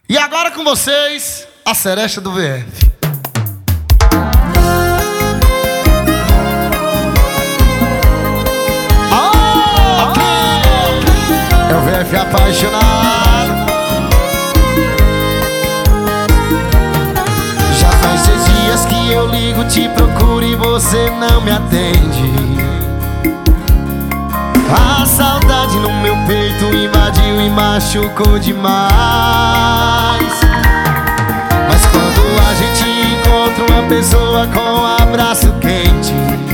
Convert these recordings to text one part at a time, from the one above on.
E agora com vocês, a Seresta do VF. É o VF apaixonado. Já faz 6 dias que eu ligo, te procuro e você não me atende. A saudade no meu peito invadiu e machucou demais. Mas quando a gente encontra uma pessoa com um abraço quente,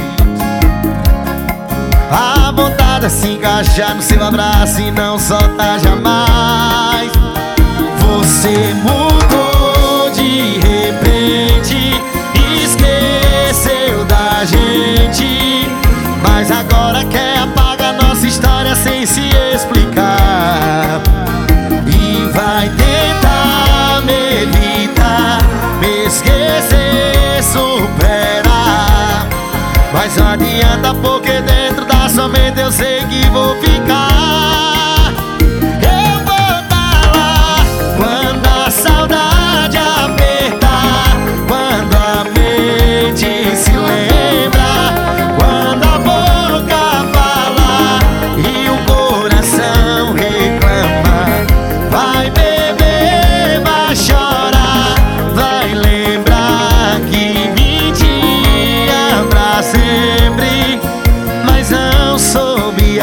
a vontade é se encaixar no seu abraço e não soltar jamais. Você mudou de repente, esqueceu da gente, mas agora quer apagar nossa história sem se explicar. E vai tentar me evitar, me esquecer, superar, mas não adianta porque dentro da sua mente eu sei que vou ficar. Eu vou estar lá quando a saudade apertar, quando a mente se lembra, quando a boca fala e o coração reclama. Vai beber, vai chorar, vai lembrar que me tinha pra sempre, mas não soube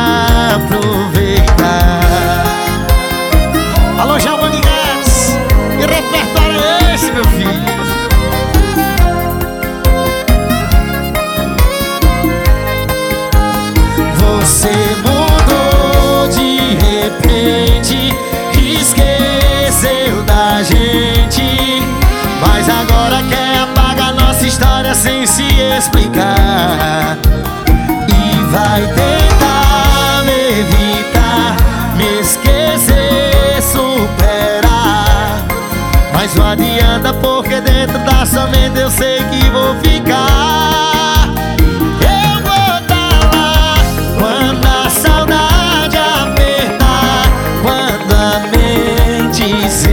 aproveitar. Alô, Giovanni Guedes, que repertório é esse, meu filho? Você mudou de repente, esqueceu da gente, mas agora quer apagar nossa história sem se explicar. E vai tentar me evitar, me esquecer, superar, mas não adianta porque dentro da sua mente eu sei que vou ficar. Eu vou estar lá quando a saudade apertar, quando a mente se